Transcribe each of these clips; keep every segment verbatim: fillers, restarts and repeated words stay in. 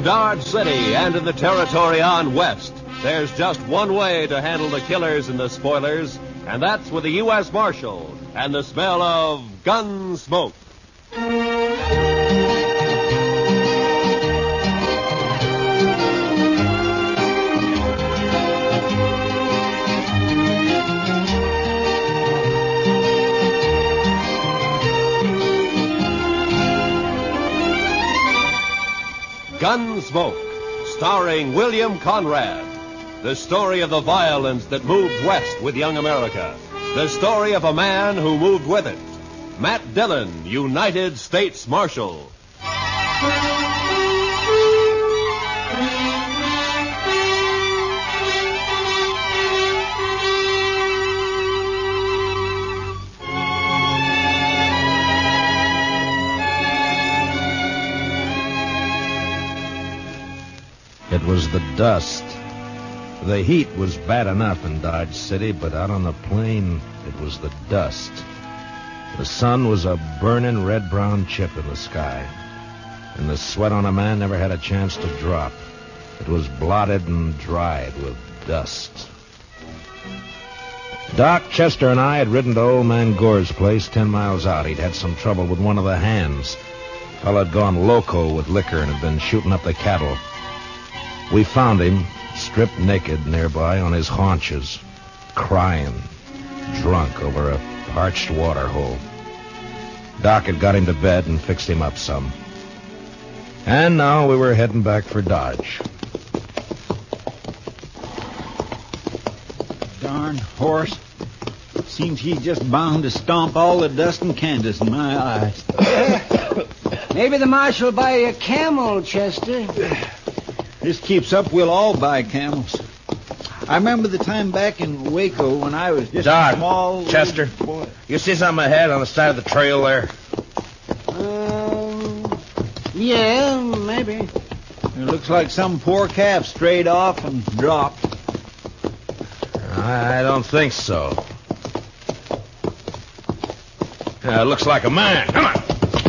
Dodge City and in the territory on west, there's just one way to handle the killers and the spoilers, and that's with the U S Marshal and the smell of gun smoke. Gunsmoke, starring William Conrad. The story of the violence that moved west with young America. The story of a man who moved with it. Matt Dillon, United States Marshal. It was the dust. The heat was bad enough in Dodge City, but out on the plain, it was the dust. The sun was a burning red-brown chip in the sky, and the sweat on a man never had a chance to drop. It was blotted and dried with dust. Doc, Chester, and I had ridden to old man Gore's place ten miles out. He'd had some trouble with one of the hands. Fellow had gone loco with liquor and had been shooting up the cattle. We found him, stripped naked nearby on his haunches, crying, drunk over a parched water hole. Doc had got him to bed and fixed him up some. And now we were heading back for Dodge. Darn horse. Seems he's just bound to stomp all the dust in Kansas in my eyes. Maybe the marshal will buy you a camel, Chester. This keeps up, we'll all buy camels. I remember the time back in Waco when I was just Doc, a small... Chester, boy. You see something ahead on the side of the trail there? Um, yeah, maybe. It looks like some poor calf strayed off and dropped. I don't think so. Yeah, it looks like a man. Come on.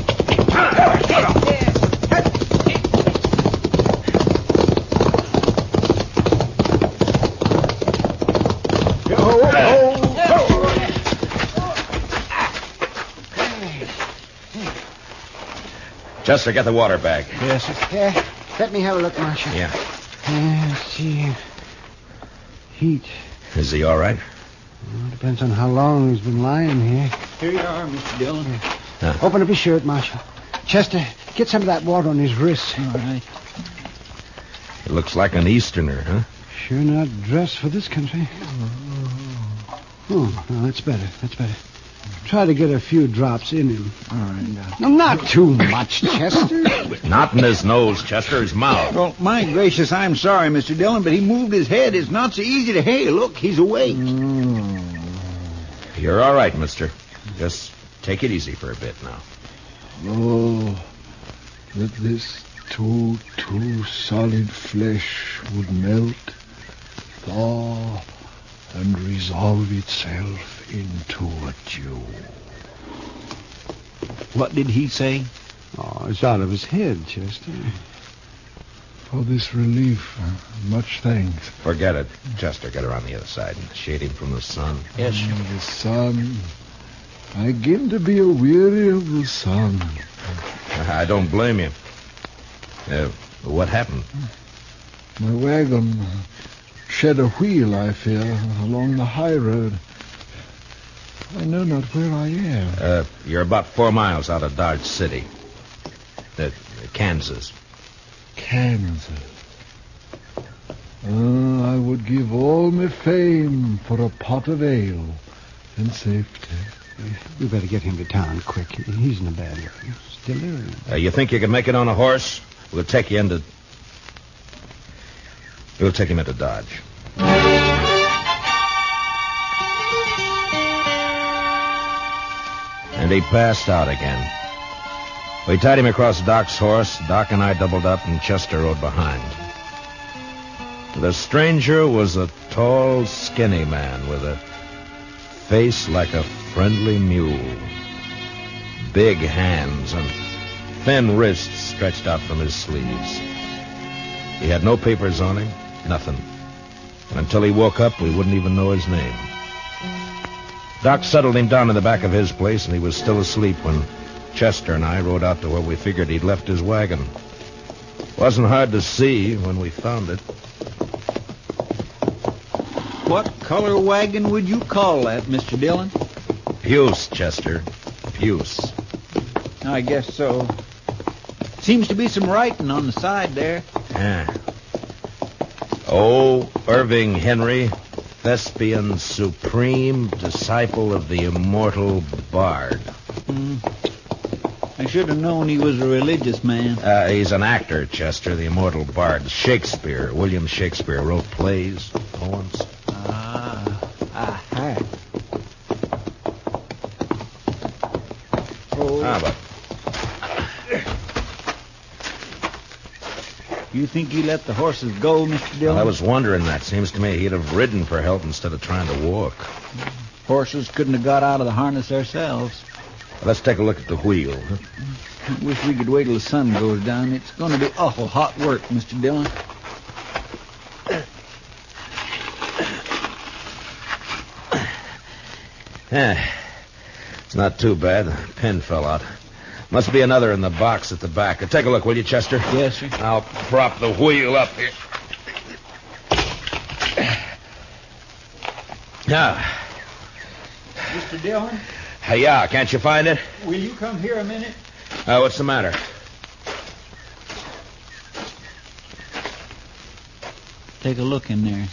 Chester, get the water bag. Yes, sir. Yeah, let me have a look, Marshal. Yeah. Uh, let's see. Heat. Is he all right? Well, depends on how long he's been lying here. Here you are, Mister Dillon. Huh. Open up his shirt, Marshal. Chester, get some of that water on his wrists. All right. It looks like an Easterner, huh? Sure not dressed for this country. Oh, no, that's better. That's better. Try to get a few drops in him. All right, now. No, not too much, Chester. Not in his nose, Chester, his mouth. Well, my gracious, I'm sorry, Mister Dillon, but he moved his head. It's not so easy to... Hey, look, he's awake. Mm. You're all right, mister. Just take it easy for a bit now. Oh, that this too, too solid flesh would melt, thaw, and resolve itself into a dew. What did he say? Oh, it's out of his head, Chester. For this relief, uh, much thanks. Forget it. Chester, get around the other side and shade him from the sun. Yes, sir. Mm, the sun. I begin to be a-weary of the sun. I don't blame you. Uh, what happened? My wagon shed a wheel, I fear, along the high road. I know not where I am. Uh, you're about four miles out of Dodge City. Uh, Kansas. Kansas. Oh, I would give all my fame for a pot of ale and safety. We better get him to town quick. He's in a bad way. He's delirium. Uh, you think you can make it on a horse? We'll take you into... We'll take him into Dodge. And he passed out again. We tied him across Doc's horse. Doc and I doubled up, and Chester rode behind. The stranger was a tall, skinny man with a face like a friendly mule. Big hands and thin wrists stretched out from his sleeves. He had no papers on him, nothing. And until he woke up, we wouldn't even know his name. Doc settled him down in the back of his place, and he was still asleep when Chester and I rode out to where we figured he'd left his wagon. Wasn't hard to see when we found it. What color wagon would you call that, Mister Dillon? Puce, Chester. Puce. I guess so. Seems to be some writing on the side there. Yeah. Oh, Irving Henry, thespian supreme, disciple of the immortal Bard. Hmm. I should have known he was a religious man. Uh, he's an actor, Chester, the immortal Bard. Shakespeare, William Shakespeare, wrote plays, poems. Ah, aha. Oh. Ah, but You think he let the horses go, Mister Dillon? well, I was wondering that. Seems to me he'd have ridden for help instead of trying to walk. Horses couldn't have got out of the harness themselves. Let's take a look at the wheel. I wish we could wait till the sun goes down. It's going to be awful hot work, Mister Dillon. Yeah, it's not too bad. The pin fell out. Must be another in the box at the back. Take a look, will you, Chester? Yes, sir. I'll prop the wheel up here. Now. Mister Dillon, Hey, yeah, can't you find it? will you come here a minute? Uh, what's the matter? Take a look in there.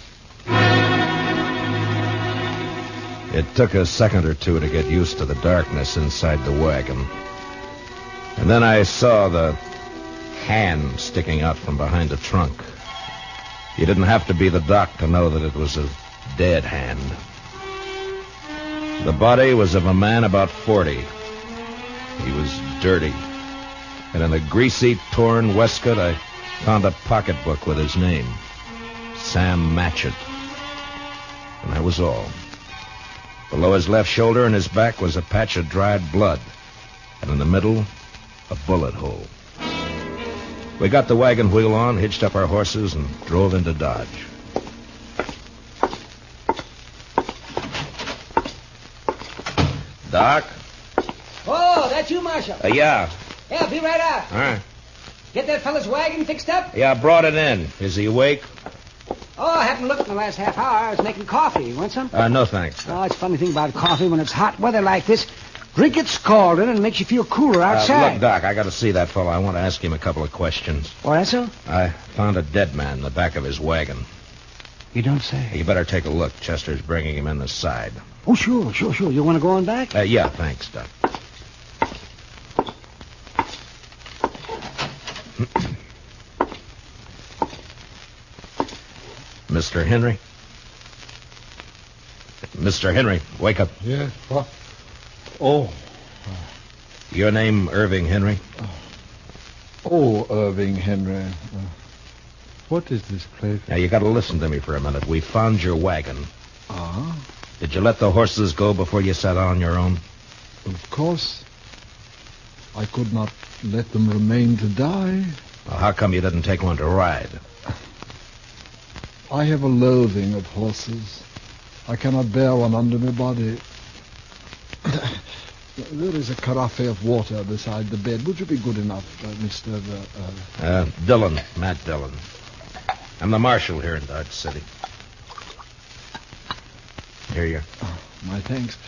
It took a second or two to get used to the darkness inside the wagon. And then I saw the hand sticking out from behind the trunk. You didn't have to be the doc to know that it was a dead hand. The body was of a man about forty. He was dirty. And in a greasy, torn waistcoat, I found a pocketbook with his name. Sam Matchett. And that was all. Below his left shoulder and his back was a patch of dried blood. And in the middle, a bullet hole. We got the wagon wheel on, hitched up our horses, and drove into Dodge. Doc? Oh, that's you, Marshal. Uh, yeah. Yeah, be right out. All right. Get that fella's wagon fixed up? Yeah, I brought it in. Is he awake? Oh, I haven't looked in the last half hour. I was making coffee. You want some? Uh, no, thanks. Oh, it's a funny thing about coffee. When it's hot weather like this, drink it scalding and it makes you feel cooler Uh, outside. look, Doc, I got to see that fellow. I want to ask him a couple of questions. Oh, that's so? I found a dead man in the back of his wagon. You don't say. You better take a look. Chester's bringing him in the side. Oh, sure, sure, sure. You want to go on back? Uh, yeah, thanks, Doc. Mister Henry? Mister Henry, wake up. Yes, what? Oh, Your name, Irving Henry? oh, Irving Henry. Uh, what is this place? Now, you got to listen to me for a minute. We found your wagon. Ah, Did you let the horses go before you sat on your own? of course. I could not let them remain to die. Well, how come you didn't take one to ride? I have a loathing of horses. I cannot bear one under my body. There is a carafe of water beside the bed. Would you be good enough, uh, Mister Uh, uh... Uh, Dillon, Matt Dillon. I'm the marshal here in Dodge City. Here you are. Oh, my thanks.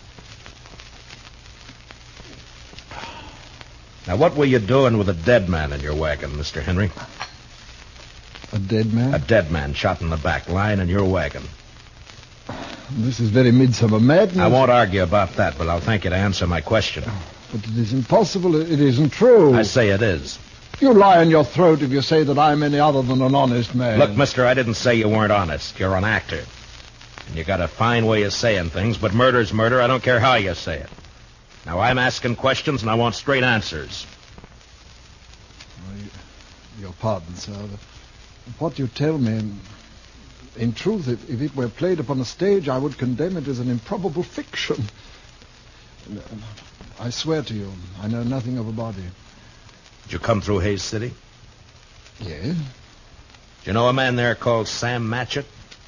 Now, what were you doing with a dead man in your wagon, Mister Henry? A dead man? A dead man shot in the back, lying in your wagon. This is very midsummer madness. I won't argue about that, but I'll thank you to answer my question. But it is impossible. It isn't true. I say it is. You lie on your throat if you say that I'm any other than an honest man. Look, mister, I didn't say you weren't honest. You're an actor. And you got a fine way of saying things, but murder's murder. I don't care how you say it. Now, I'm asking questions, and I want straight answers. Your pardon, sir. What you tell me, in truth, if, if it were played upon a stage, I would condemn it as an improbable fiction. I swear to you, I know nothing of a body. Did you come through Hayes City? Yes. Do you know a man there called Sam Matchett?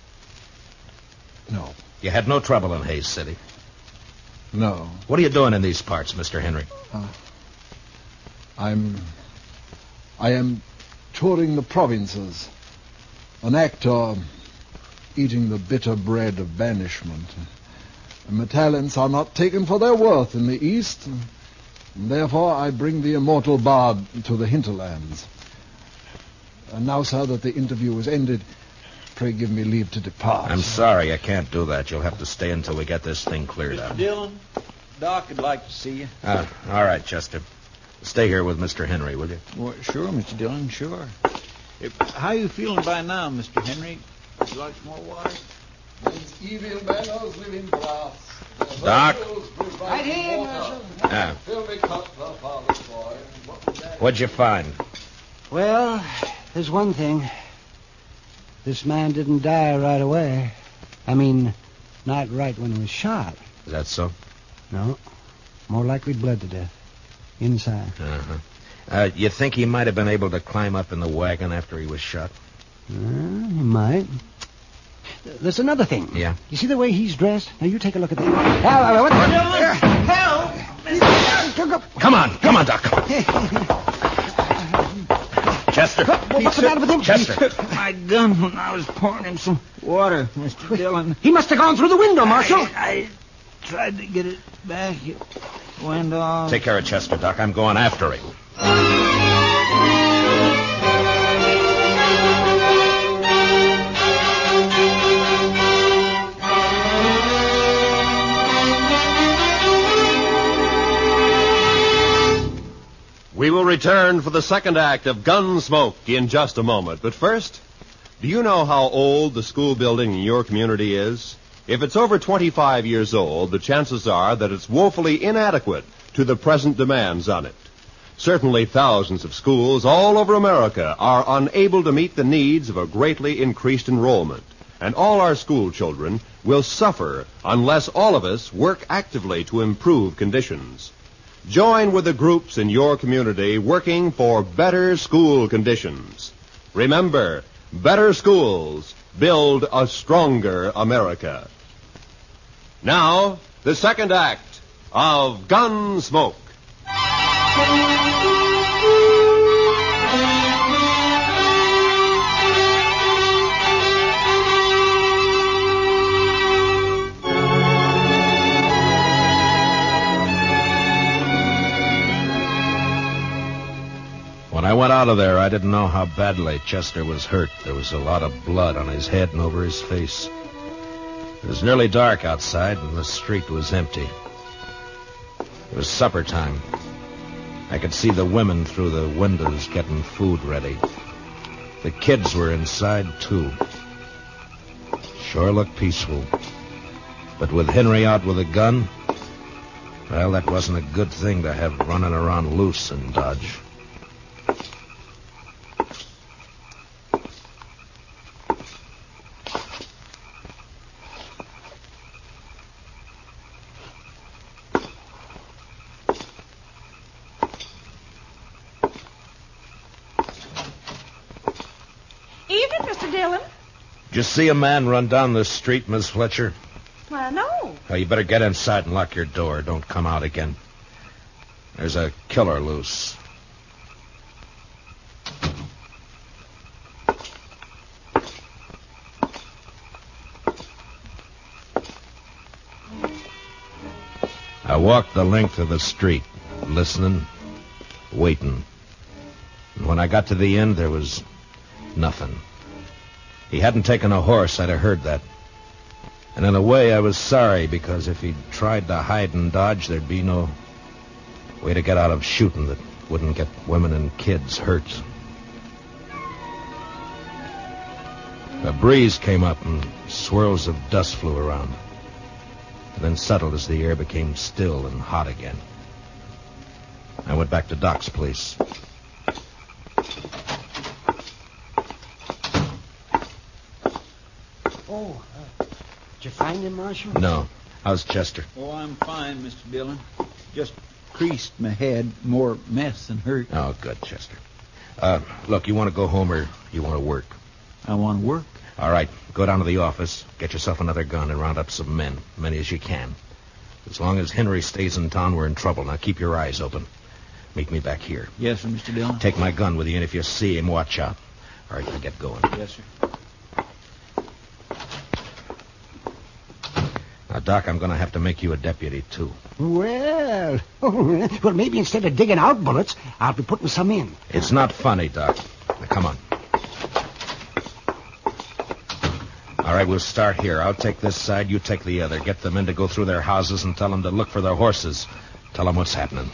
No. You had no trouble in Hayes City. No. What are you doing in these parts, Mister Henry? Uh, I'm... I am touring the provinces. An actor eating the bitter bread of banishment. My talents are not taken for their worth in the East, and therefore I bring the immortal bard to the hinterlands. And now, sir, that the interview is ended, pray give me leave to depart. I'm sorry, I can't do that. You'll have to stay until we get this thing cleared Mister up. Dillon, Doc would like to see you. Ah, all right, Chester. Stay here with Mister Henry, will you? Well, sure, Mister Dillon, sure. If, how you feeling by now, Mister Henry? Would you like some more water? These evil manners live in glass. Doc? Right here, Marshal. Ah. Fill me cup, thou father's boy. What was that? What'd you find? Well, there's one thing. This man didn't die right away. I mean, not right when he was shot. Is that so? No. More likely bled to death. Inside. Uh-huh. Uh, you think he might have been able to climb up in the wagon after he was shot? Uh, he might. There's another thing. Yeah? You see the way he's dressed? Now, you take a look at that. Ah, what the... Help! Come on, come on, Doc. Chester. What's the matter with him? Chester. He took my gun when I was pouring him some water, Mister Dillon. He must have gone through the window, Marshal. I, I tried to get it back. It went off. Take care of Chester, Doc. I'm going after him. We will return for the second act of Gunsmoke in just a moment. But first, do you know how old the school building in your community is? If it's over twenty-five years old, the chances are that it's woefully inadequate to the present demands on it. Certainly thousands of schools all over America are unable to meet the needs of a greatly increased enrollment. And all our school children will suffer unless all of us work actively to improve conditions. Join with the groups in your community working for better school conditions. Remember, better schools build a stronger America. Now, the second act of Gunsmoke. When I went out of there, I didn't know how badly Chester was hurt. There was a lot of blood on his head and over his face. It was nearly dark outside, and the street was empty. It was supper time. I could see the women through the windows getting food ready. The kids were inside, too. Sure looked peaceful. But with Henry out with a gun, well, that wasn't a good thing to have running around loose in Dodge. Evening, Mister Dillon. Did you see a man run down the street, Miss Fletcher? Well, no. Oh, you better get inside and lock your door. Don't come out again. There's a killer loose. I walked the length of the street, listening, waiting. And when I got to the end, there was nothing. He hadn't taken a horse, I'd have heard that. And in a way, I was sorry, because if he'd tried to hide and dodge, there'd be no way to get out of shooting that wouldn't get women and kids hurt. A breeze came up and swirls of dust flew around, and then settled as the air became still and hot again. I went back to Doc's place. Oh, uh, did you find him, Marshal? No. How's Chester? Oh, I'm fine, Mister Dillon. Just creased my head. More mess than hurt. Oh, good, Chester. Uh, look, you want to go home or you want to work? I want to work. All right, go down to the office, get yourself another gun, and round up some men, many as you can. As long as Henry stays in town, we're in trouble. Now keep your eyes open. Meet me back here. Yes, sir, Mister Dillon. Take my gun with you, and if you see him, watch out. All right, now get going. Yes, sir. Now, Doc, I'm going to have to make you a deputy, too. Well, well, maybe instead of digging out bullets, I'll be putting some in. It's not funny, Doc. Now, come on. All right, we'll start here. I'll take this side, you take the other. Get the men to go through their houses and tell them to look for their horses. Tell them what's happening.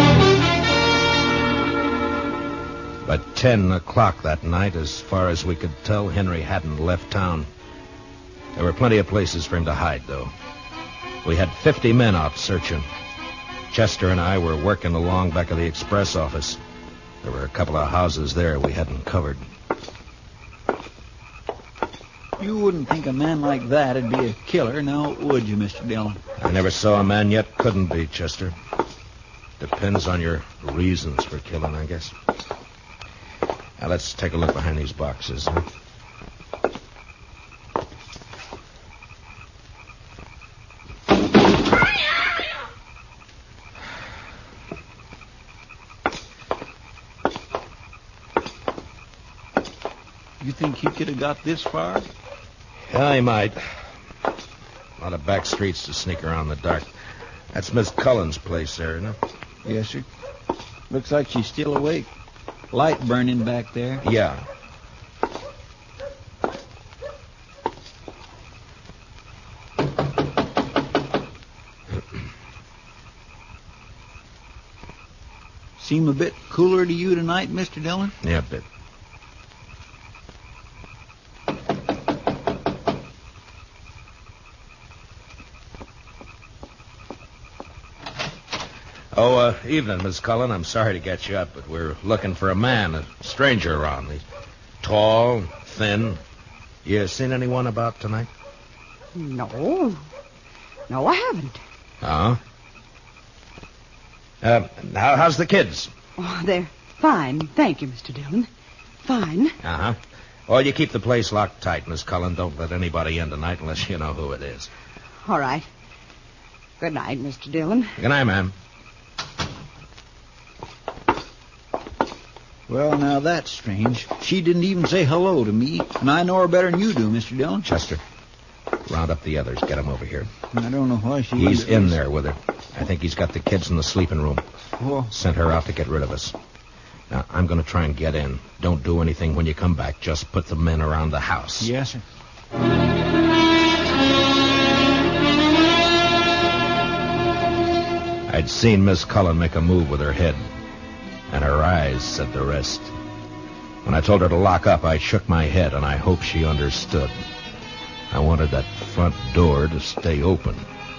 By ten o'clock that night, as far as we could tell, Henry hadn't left town. There were plenty of places for him to hide, though. We had fifty men out searching. Chester and I were working along back of the express office. There were a couple of houses there we hadn't covered. You wouldn't think a man like that'd be a killer, now would you, Mister Dillon? I never saw a man yet couldn't be, Chester. Depends on your reasons for killing, I guess. Now, let's take a look behind these boxes, huh? You think he could have got this far? Yeah, he might. A lot of back streets to sneak around in the dark. That's Miss Cullen's place there, isn't it? Yes, sir. Looks like she's still awake. Light burning back there. Yeah. Seem a bit cooler to you tonight, Mister Dillon? Yeah, a bit. Oh, uh, evening, Miss Cullen. I'm sorry to get you up, but we're looking for a man, a stranger around. He's tall, thin. You seen anyone about tonight? No. No, I haven't. Oh? Uh, how, how's the kids? Oh, they're fine. Thank you, Mister Dillon. Fine. Uh-huh. Well, you keep the place locked tight, Miss Cullen. Don't let anybody in tonight unless you know who it is. All right. Good night, Mister Dillon. Good night, ma'am. Well, now that's strange. She didn't even say hello to me, and I know her better than you do, Mister Dillon. Chester, round up the others. Get them over here. I don't know why she... He's in there with her. I think he's got the kids in the sleeping room. Oh. Sent her out to get rid of us. Now, I'm going to try and get in. Don't do anything when you come back. Just put the men around the house. Yes, sir. I'd seen Miss Cullen make a move with her head, and her eyes said the rest. When I told her to lock up, I shook my head, and I hoped she understood. I wanted that front door to stay open.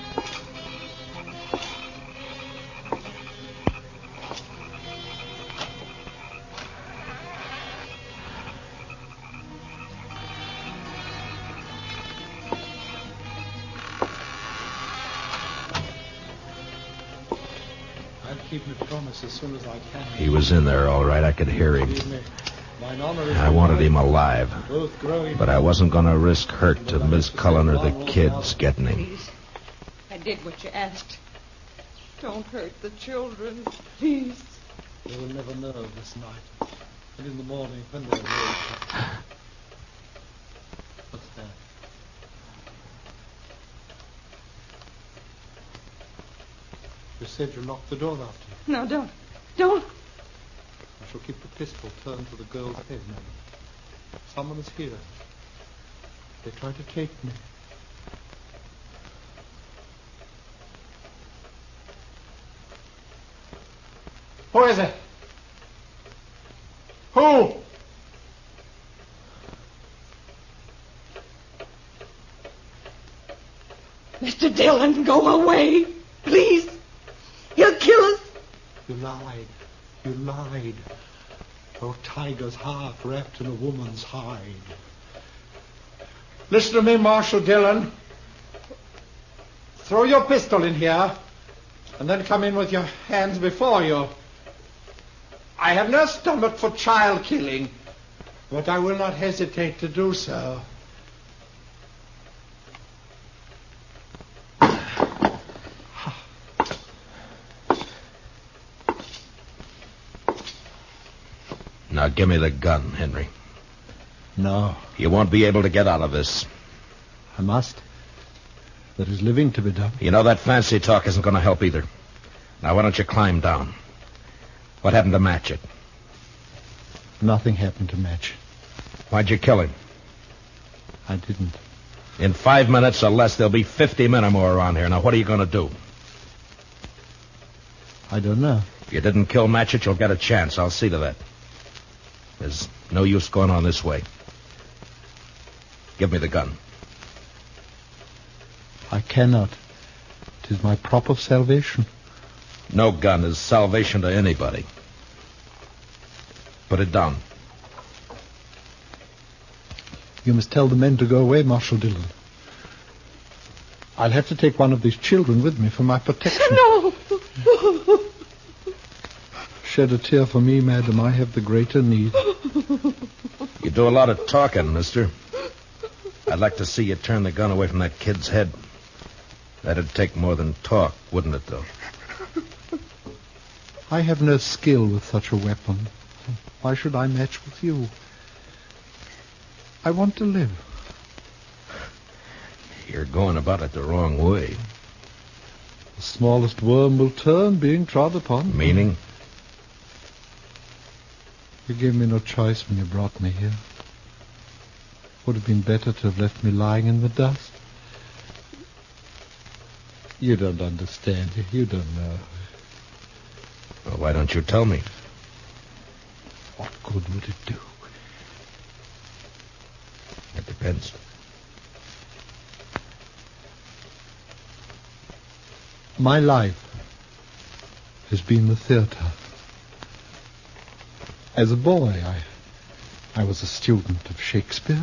Keep my promise as soon as I can. He was in there, all right. I could hear him. I wanted him alive, but I wasn't going to risk hurt to Miss Cullen or the kids getting him. Please. I did what you asked. Don't hurt the children, please. They will never know this night. And in the morning, when they're awake. What's that? You said you locked the door after you. No, don't. Don't. I shall keep the pistol turned to the girl's head now. Someone is here. They try to take me. Who is it? Who? Mister Dillon, go away. Please. He'll kill us. You lied. You lied. Oh, tiger's heart wrapped in a woman's hide. Listen to me, Marshal Dillon. Throw your pistol in here, and then come in with your hands before you. I have no stomach for child killing. But I will not hesitate to do so. Now give me the gun, Henry. No, You won't be able to get out of this. I must. There is living to be done. You know that fancy talk isn't going to help either. Now why don't you climb down? What happened to Matchett? Nothing happened to Match. Why'd you kill him? I didn't. In five minutes or less, there'll be fifty men or more around here. Now what are you going to do? I don't know. If you didn't kill Matchett, you'll get a chance. I'll see to that. There's no use going on this way. Give me the gun. I cannot. It is my prop of salvation. No gun is salvation to anybody. Put it down. You must tell the men to go away, Marshal Dillon. I'll have to take one of these children with me for my protection. No! Shed a tear for me, madam. I have the greater need. You do a lot of talking, mister. I'd like to see you turn the gun away from that kid's head. That'd take more than talk, wouldn't it, though? I have no skill with such a weapon. Why should I match with you? I want to live. You're going about it the wrong way. The smallest worm will turn, being trod upon. Meaning? You gave me no choice when you brought me here. Would have been better to have left me lying in the dust. You don't understand. You don't know. Well, why don't you tell me? What good would it do? It depends. My life has been the theater. As a boy, I, I was a student of Shakespeare.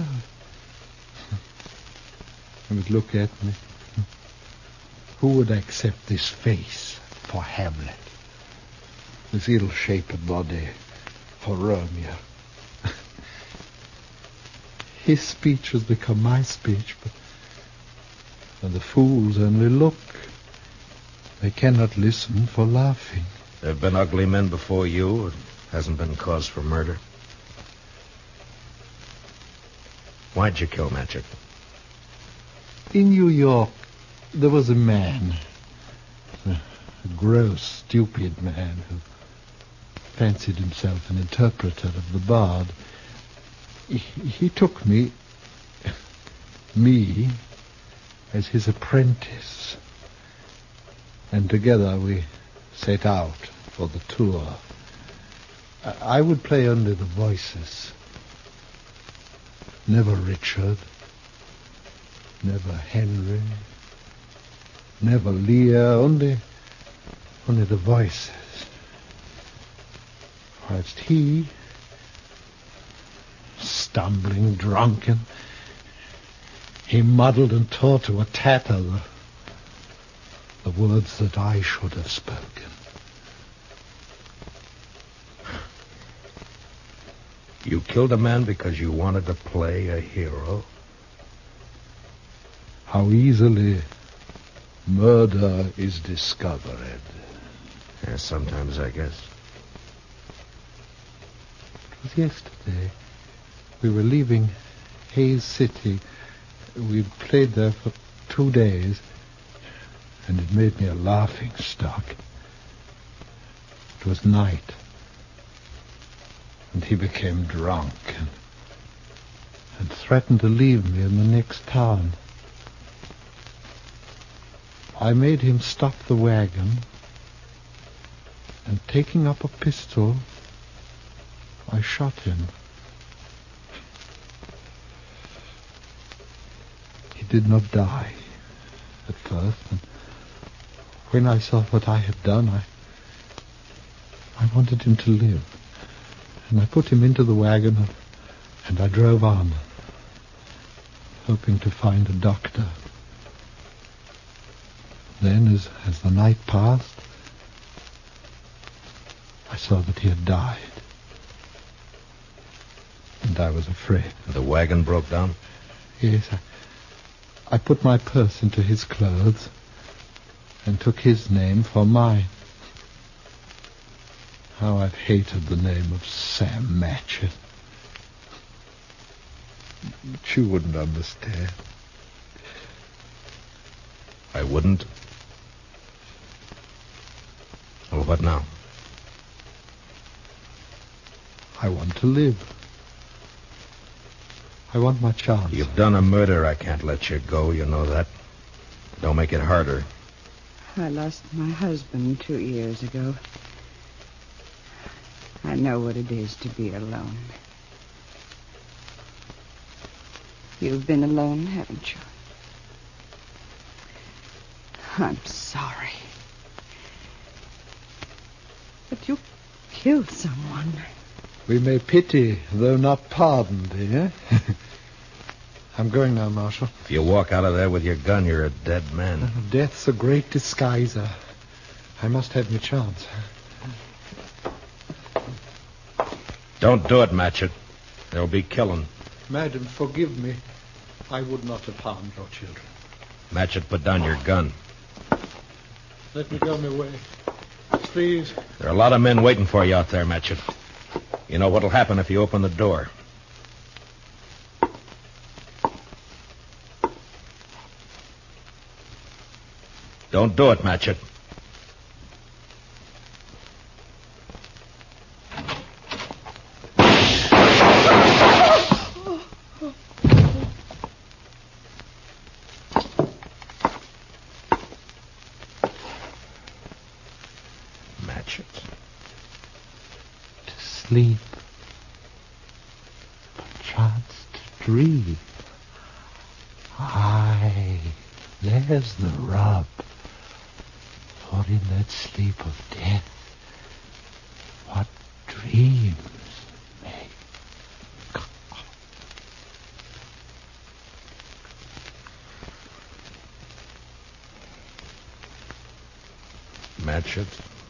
You would look at me. Who would accept this face for Hamlet? This ill-shaped body for Romeo? His speech has become my speech, but and the fools only look. They cannot listen for laughing. There have been ugly men before you. It hasn't been cause for murder. Why'd you kill Matchett? In New York, there was a man, a, a gross, stupid man who fancied himself an interpreter of the bard. He, he took me, me, as his apprentice, and together we set out for the tour. I, I would play only the voices, never Richard, never Henry, never Lear, only, only the voices. Whilst he, stumbling, drunken, he muddled and tore to a tatter the, the words that I should have spoken. You killed a man because you wanted to play a hero? How easily murder is discovered. Yeah, sometimes, I guess. It was yesterday. We were leaving Hayes City. We'd played there for two days, and it made me a laughing stock. It was night, and he became drunk and, and threatened to leave me in the next town. I made him stop the wagon, and taking up a pistol, I shot him. He did not die at first, and when I saw what I had done, I I wanted him to live. And I put him into the wagon, and, and I drove on, hoping to find a doctor. Then, as, as the night passed, I saw that he had died. And and I was afraid. The wagon broke down? Yes, I, I put my purse into his clothes and took his name for mine. How I've hated the name of Sam Matchett. But you wouldn't understand. I wouldn't? Well, what now? I want to live. I want my chance. You've done a murder. I can't let you go. You know that. Don't make it harder. I lost my husband two years ago. I know what it is to be alone. You've been alone, haven't you? I'm sorry. But you killed someone. We may pity, though not pardon, dear. I'm going now, Marshal. If you walk out of there with your gun, you're a dead man. Death's a great disguiser. I must have my chance. Don't do it, Matchett. There'll be killing. Madam, forgive me. I would not have harmed your children. Matchett, put down your gun. Let me go my way. Please. There are a lot of men waiting for you out there, Matchett. You know what'll happen if you open the door. Don't do it, Matchett. Sleep. Perchance to dream. Aye, there's the rub. For in that sleep of death, what dreams may come. Matchett.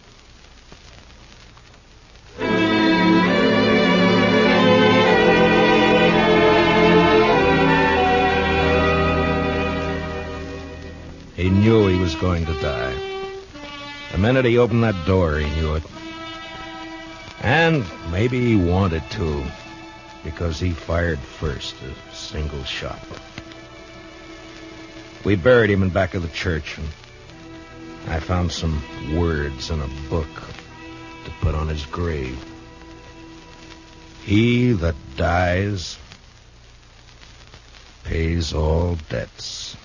He knew he was going to die. The minute he opened that door, he knew it. And maybe he wanted to, because he fired first, a single shot. We buried him in back of the church, and I found some words in a book to put on his grave. He that dies pays all debts.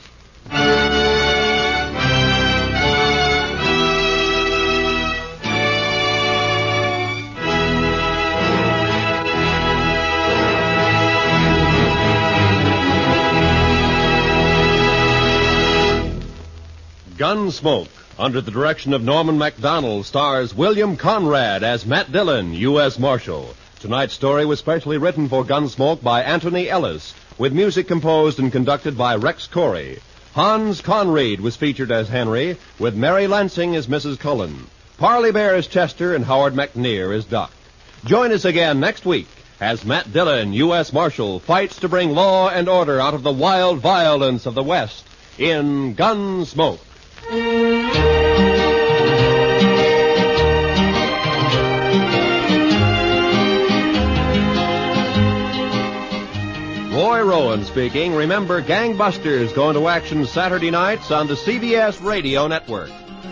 Gunsmoke, under the direction of Norman Macdonald, stars William Conrad as Matt Dillon, U S Marshal. Tonight's story was specially written for Gunsmoke by Anthony Ellis, with music composed and conducted by Rex Corey. Hans Conried was featured as Henry, with Mary Lansing as Missus Cullen. Parley Bear as Chester, and Howard McNear as Doc. Join us again next week as Matt Dillon, U S Marshal, fights to bring law and order out of the wild violence of the West in Gunsmoke. Roy Rowan speaking. Remember, Gangbusters going to action Saturday nights on the C B S Radio Network.